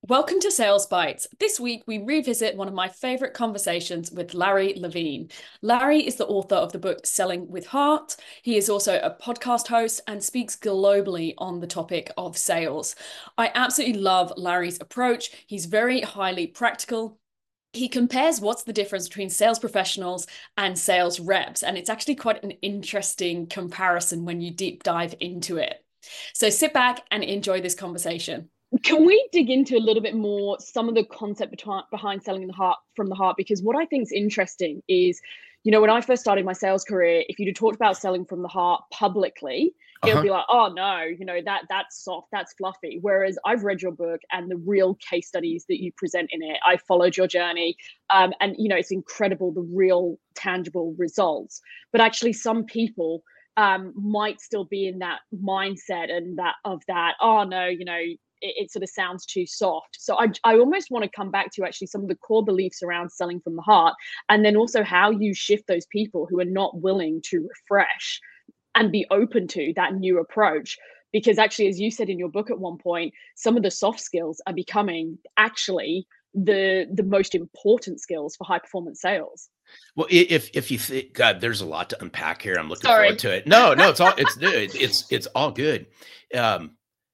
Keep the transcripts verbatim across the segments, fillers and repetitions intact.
Welcome to Sales Bites. This week, we revisit one of my favorite conversations with Larry Levine. Larry is the author of the book Selling with Heart. He is also a podcast host and speaks globally on the topic of sales. I absolutely love Larry's approach. He's very highly practical. He compares what's the difference between sales professionals and sales reps, and it's actually quite an interesting comparison when you deep dive into it. So sit back and enjoy this conversation. Can we dig into a little bit more some of the concept behind selling the heart from the heart? Because what I think is interesting is, you know, when I first started my sales career, if you'd talked about selling from the heart publicly, it would Uh-huh. be like, oh no, you know, that that's soft, that's fluffy. Whereas I've read your book and the real case studies that you present in it, I followed your journey, um, and you know, it's incredible the real tangible results. But actually, some people um, might still be in that mindset and that of that, oh no, you know, it, it sort of sounds too soft. So I, I almost want to come back to actually some of the core beliefs around selling from the heart, and then also how you shift those people who are not willing to refresh and be open to that new approach. Because actually, as you said in your book at one point, some of the soft skills are becoming actually the the most important skills for high performance sales. Well, i- if if you think, God, there's a lot to unpack here. I'm looking Sorry. forward to it. No, no, it's all it's it's it's it's all good. Um,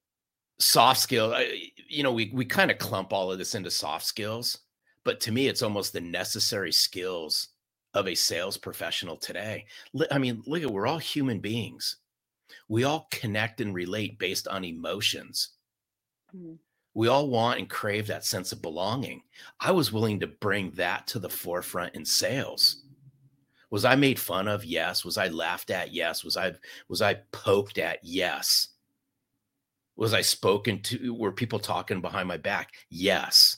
soft skill, I- you know, we we kind of clump all of this into soft skills, but to me, it's almost the necessary skills of a sales professional today. Li- I mean, look at we're all human beings. We all connect and relate based on emotions. Mm. We all want and crave that sense of belonging. I was willing to bring that to the forefront in sales. Was I made fun of? Yes. Was I laughed at? Yes. Was I was I poked at? Yes. Was I spoken to? Were people talking behind my back? Yes.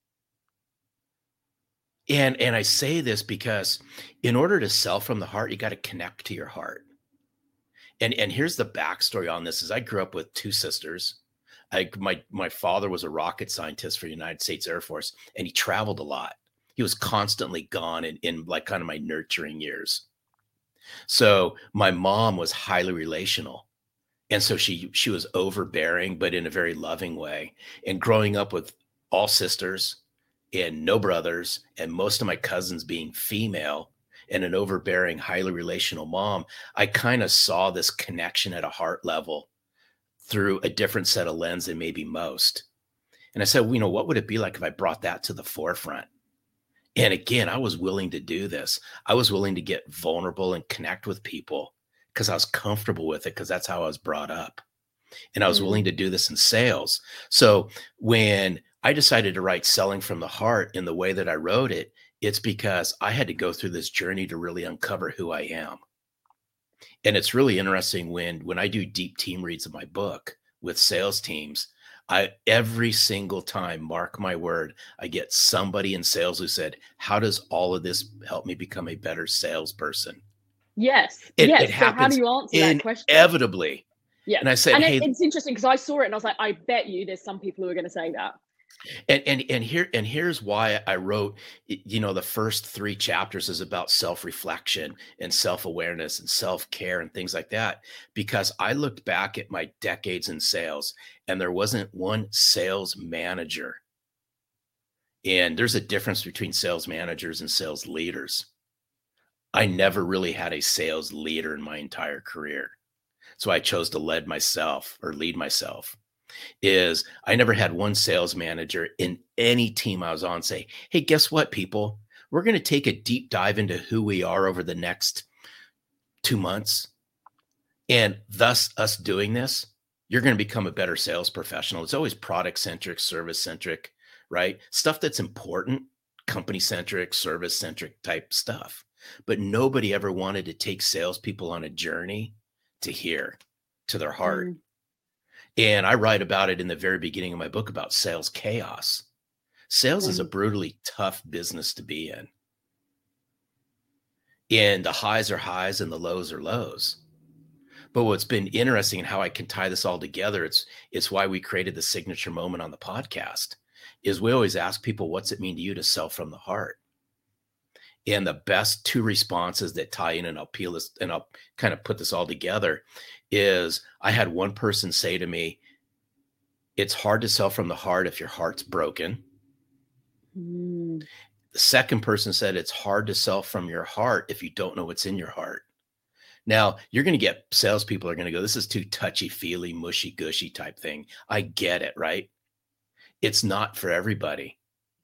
And and I say this because in order to sell from the heart, you got to connect to your heart. And and here's the backstory on this: is I grew up with two sisters. I my my father was a rocket scientist for the United States Air Force, and he traveled a lot. He was constantly gone in, in like kind of my nurturing years. So my mom was highly relational. And so she she was overbearing, but in a very loving way. And growing up with all sisters and no brothers, and most of my cousins being female, and an overbearing, highly relational mom, I kind of saw this connection at a heart level through a different set of lens than maybe most. And I said, well, you know, what would it be like if I brought that to the forefront? And again, I was willing to do this. I was willing to get vulnerable and connect with people because I was comfortable with it, because that's how I was brought up. And I was Mm. willing to do this in sales. So when I decided to write Selling from the Heart in the way that I wrote it, it's because I had to go through this journey to really uncover who I am. And it's really interesting when when I do deep team reads of my book with sales teams, I every single time, mark my word, I get somebody in sales who said, how does all of this help me become a better salesperson? Yes, It it yes. So how do happens you answer that question? inevitably. Yeah. And I said, And it, hey, it's interesting because I saw it and I was like, I bet you there's some people who are going to say that. and and and here and here's why I wrote, you know, the first three chapters is about self-reflection and self-awareness and self-care and things like that, because I looked back at my decades in sales and there wasn't one sales manager. And there's a difference between sales managers and sales leaders. I never really had a sales leader in my entire career. So I chose to lead myself or lead myself. Is I never had one sales manager in any team I was on say, hey, guess what, people? We're going to take a deep dive into who we are over the next two months. And thus, us doing this, you're going to become a better sales professional. It's always product centric, service centric, right? Stuff that's important, company centric, service centric type stuff. But nobody ever wanted to take salespeople on a journey to here, to their heart. Mm. And I write about it in the very beginning of my book about sales chaos. Sales is a Mm. brutally tough business to be in. And the highs are highs and the lows are lows. But what's been interesting and how I can tie this all together, it's it's why we created the signature moment on the podcast, is we always ask people, what's it mean to you to sell from the heart? And the best two responses that tie in, and I'll peel this and I'll kind of put this all together, is I had one person say to me, It's hard to sell from the heart if your heart's broken. Mm. The second person said it's hard to sell from your heart if you don't know what's in your heart. Now, you're going to get salespeople are going to go, this is too touchy-feely, mushy-gushy type thing. I get it, right? It's not for everybody.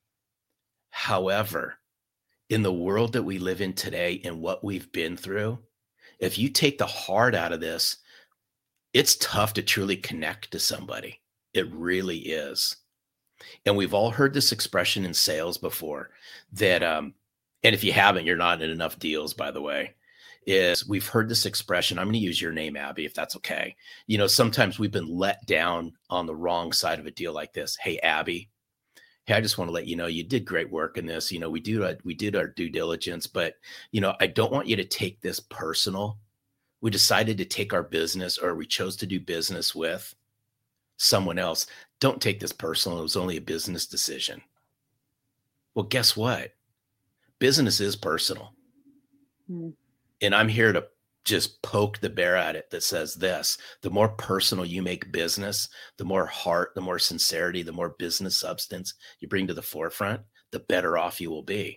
However, in the world that we live in today and what we've been through, if you take the heart out of this, it's tough to truly connect to somebody. It really is. And we've all heard this expression in sales before that, um, and if you haven't, you're not in enough deals, by the way, is we've heard this expression. I'm going to use your name, Abby, if that's okay. You know, sometimes we've been let down on the wrong side of a deal like this. Hey, Abby, hey, I just want to let you know, you did great work in this. You know, we do, uh, we did our due diligence, but, you know, I don't want you to take this personal. We decided to take our business, or we chose to do business with someone else. Don't take this personal. It was only a business decision. Well, guess what? Business is personal. Mm. And I'm here to just poke the bear at it that says this: the more personal you make business, the more heart, the more sincerity, the more business substance you bring to the forefront, the better off you will be.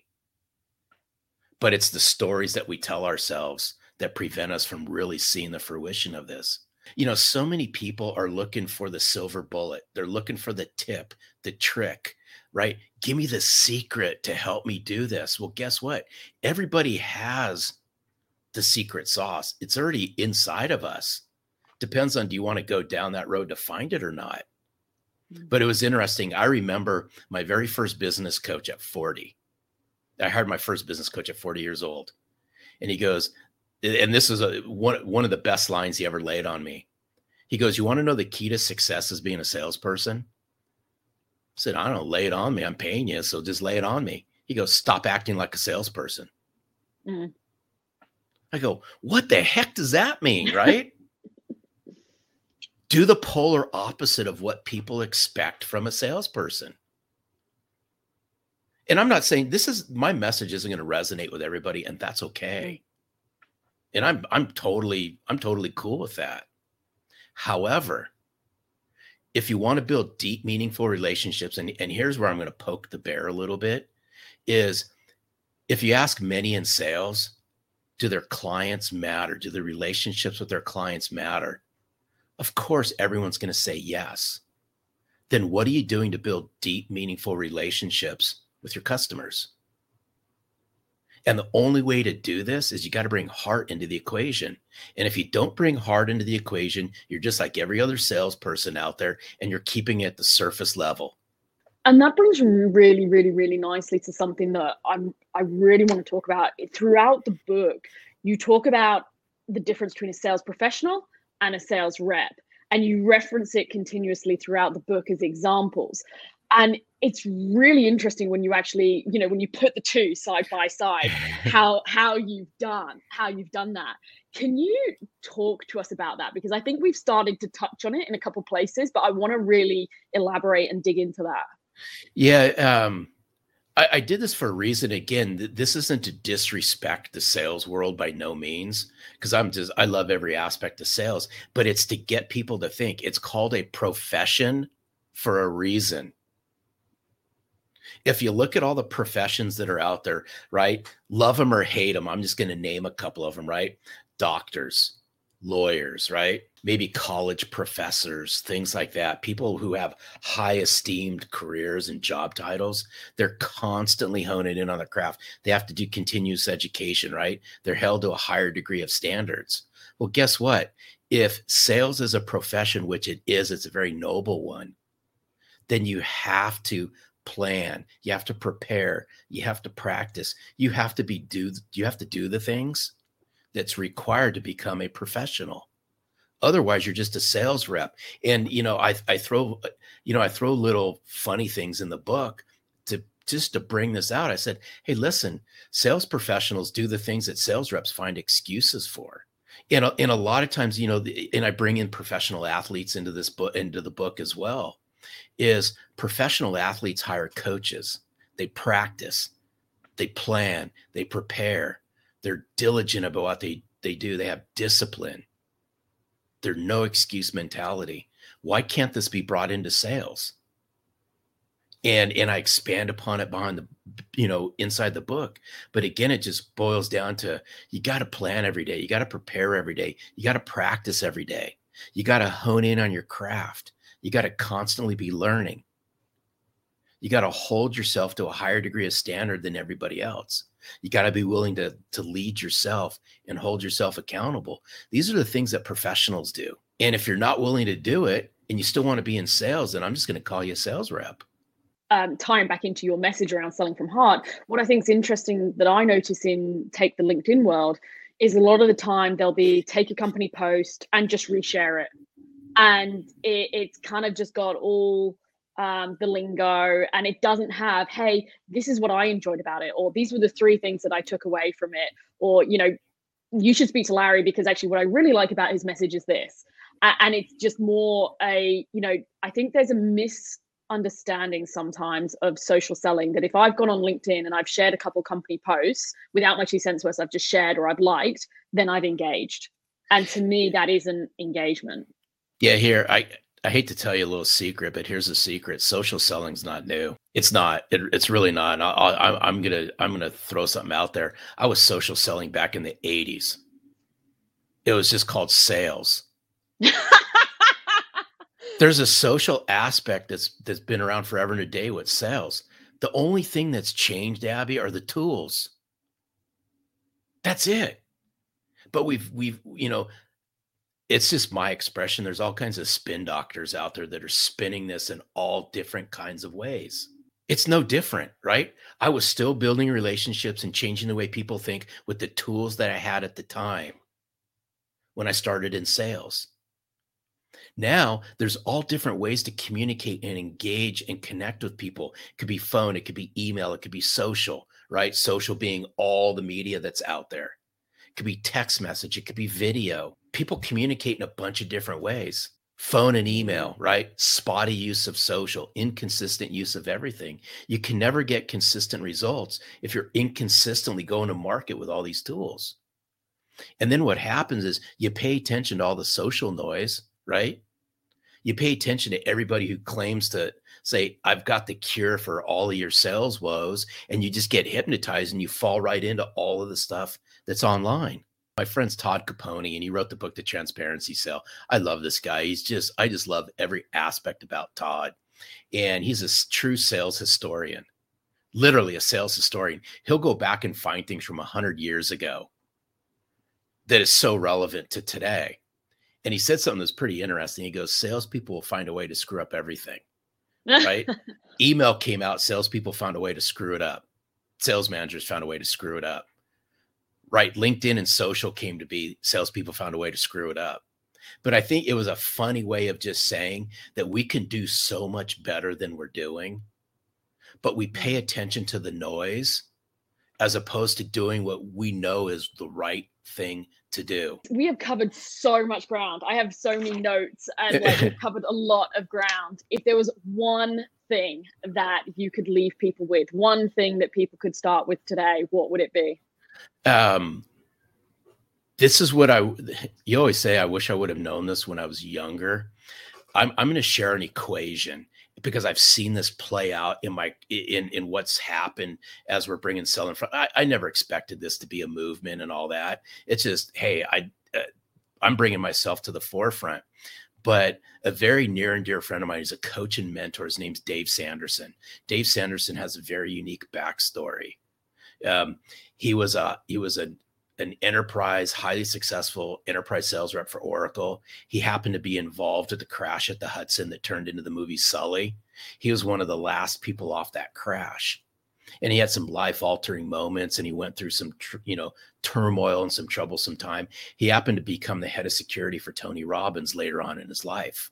But it's the stories that we tell ourselves that prevent us from really seeing the fruition of this. You know, so many people are looking for the silver bullet. They're looking for the tip, the trick, right? Give me the secret to help me do this. Well, guess what? Everybody has the secret sauce. It's already inside of us. Depends on, do you want to go down that road to find it or not? Mm-hmm. But it was interesting. I remember my very first business coach at forty. I hired my first business coach at forty years old. And he goes, and this is a, one, one of the best lines he ever laid on me. He goes, you want to know the key to success as being a salesperson? I said, I don't know, lay it on me. I'm paying you, so just lay it on me. He goes, stop acting like a salesperson. Mm-hmm. I go, what the heck does that mean, right? Do the polar opposite of what people expect from a salesperson. And I'm not saying this is, my message isn't going to resonate with everybody, and that's okay. And I'm I'm totally I'm totally cool with that. However, if you want to build deep, meaningful relationships, and, and here's where I'm going to poke the bear a little bit, is if you ask many in sales, do their clients matter? Do the relationships with their clients matter? Of course, everyone's going to say yes. Then what are you doing to build deep, meaningful relationships with your customers? And the only way to do this is you got to bring heart into the equation. And if you don't bring heart into the equation, you're just like every other salesperson out there, and you're keeping it at the surface level. And that brings really, really, really nicely to something that I'm, I really want to talk about. Throughout the book, you talk about the difference between a sales professional and a sales rep, and you reference it continuously throughout the book as examples. And it's really interesting when you actually, you know, when you put the two side by side, how how you've done, how you've done that. Can you talk to us about that? Because I think we've started to touch on it in a couple of places, but I want to really elaborate and dig into that. Yeah, um, I, I did this for a reason. Again, th- this isn't to disrespect the sales world by no means, because I'm just, I love every aspect of sales, but it's to get people to think. It's called a profession for a reason. If you look at all the professions that are out there, right? Love them or hate them. I'm just going to name a couple of them, right? Doctors, lawyers, right? Maybe college professors, things like that. People who have high esteemed careers and job titles, they're constantly honing in on their craft. They have to do continuous education, right? They're held to a higher degree of standards. Well, guess what? If sales is a profession, which it is, it's a very noble one, then you have to plan, you have to prepare, you have to practice, you have to be do you have to do the things that's required to become a professional. Otherwise, you're just a sales rep. And you know, I I throw you know I throw little funny things in the book to just to bring this out. I said, hey, listen, sales professionals do the things that sales reps find excuses for. And, and a lot of times, you know, and I bring in professional athletes into this book, into the book as well, is professional athletes hire coaches. They practice, they plan, they prepare. They're diligent about what they, they do. They have discipline. They're no excuse mentality. Why can't this be brought into sales? And, and I expand upon it behind the, you know, inside the book. But again, it just boils down to, you got to plan every day. You got to prepare every day. You got to practice every day. You got to hone in on your craft. You got to constantly be learning. You got to hold yourself to a higher degree of standard than everybody else. You got to be willing to, to lead yourself and hold yourself accountable. These are the things that professionals do. And if you're not willing to do it and you still want to be in sales, then I'm just going to call you a sales rep. Um, tying back into your message around selling from heart, what I think is interesting that I notice in take the LinkedIn world is a lot of the time they'll be take a company post and just reshare it. And it, it's kind of just got all um, the lingo, and it doesn't have, hey, this is what I enjoyed about it, or these were the three things that I took away from it, or, you know, you should speak to Larry because actually what I really like about his message is this. Uh, and it's just more a, you know, I think there's a misunderstanding sometimes of social selling that if I've gone on LinkedIn and I've shared a couple company posts without my two cents worth, I've just shared or I've liked, then I've engaged. And to me, that isn't engagement. Yeah, here, I, I hate to tell you a little secret, but here's a secret. Social selling's not new. It's not. It, it's really not. I, I, I'm gonna I'm gonna throw something out there. I was social selling back in the eighties. It was just called sales. There's a social aspect that's that's been around forever and a day with sales. The only thing that's changed, Abby, are the tools. That's it. But we've we've you know. It's just my expression. There's all kinds of spin doctors out there that are spinning this in all different kinds of ways. It's no different, right? I was still building relationships and changing the way people think with the tools that I had at the time when I started in sales. Now there's all different ways to communicate and engage and connect with people. It could be phone, it could be email, it could be social, right? Social being all the media that's out there. It could be text message, it could be video. People communicate in a bunch of different ways. Phone and email, right? Spotty use of social, inconsistent use of everything. You can never get consistent results if you're inconsistently going to market with all these tools. And then what happens is you pay attention to all the social noise, right? You pay attention to everybody who claims to say, I've got the cure for all of your sales woes, and you just get hypnotized and you fall right into all of the stuff that's online. My friend's Todd Capone, and he wrote the book, The Transparency Sale. I love this guy. He's just, I just love every aspect about Todd. And he's a true sales historian, literally a sales historian. He'll go back and find things from a hundred years ago that is so relevant to today. And he said something that's pretty interesting. He goes, salespeople will find a way to screw up everything, right? Email came out, salespeople found a way to screw it up. Sales managers found a way to screw it up. Right. LinkedIn and social came to be, salespeople found a way to screw it up. But I think it was a funny way of just saying that we can do so much better than we're doing, but we pay attention to the noise as opposed to doing what we know is the right thing to do. We have covered so much ground. I have so many notes and like we've covered a lot of ground. If there was one thing that you could leave people with, one thing that people could start with today, what would it be? Um, this is what I, you always say, I wish I would have known this when I was younger. I'm, I'm going to share an equation because I've seen this play out in my, in, in what's happened as we're bringing selling from, I, I never expected this to be a movement and all that. It's just, hey, I, uh, I'm bringing myself to the forefront. But a very near and dear friend of mine is a coach and mentor. His name's Dave Sanderson. Dave Sanderson has a very unique backstory. Um, he was a he was a an enterprise, highly successful enterprise sales rep for Oracle. He happened to be involved with the crash at the Hudson that turned into the movie Sully. He was one of the last people off that crash, and he had some life-altering moments. And he went through some, tr- you know, turmoil and some troublesome time. He happened to become the head of security for Tony Robbins later on in his life,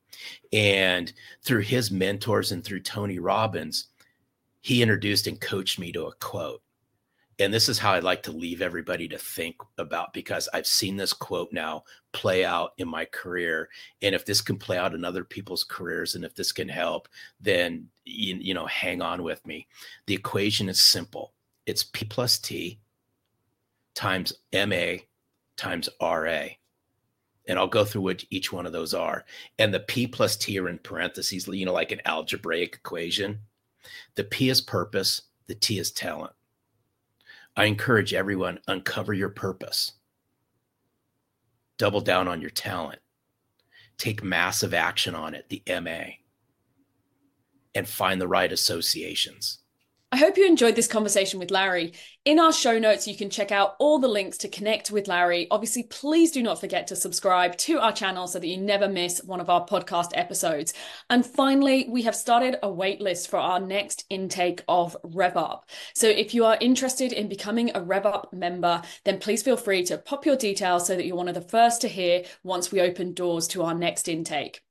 and through his mentors and through Tony Robbins, he introduced and coached me to a quote. And this is how I'd like to leave everybody to think about, because I've seen this quote now play out in my career. And if this can play out in other people's careers, and if this can help, then, you, you know, hang on with me. The equation is simple. It's P plus T times M A times R A. And I'll go through what each one of those are. And the P plus T are in parentheses, you know, like an algebraic equation. The P is purpose. The T is talent. I encourage everyone, uncover your purpose. Double down on your talent. Take massive action on it, the M A. And find the right associations. I hope you enjoyed this conversation with Larry. In our show notes, you can check out all the links to connect with Larry. Obviously, please do not forget to subscribe to our channel so that you never miss one of our podcast episodes. And finally, we have started a wait list for our next intake of RevUp. So if you are interested in becoming a RevUp member, then please feel free to pop your details so that you're one of the first to hear once we open doors to our next intake.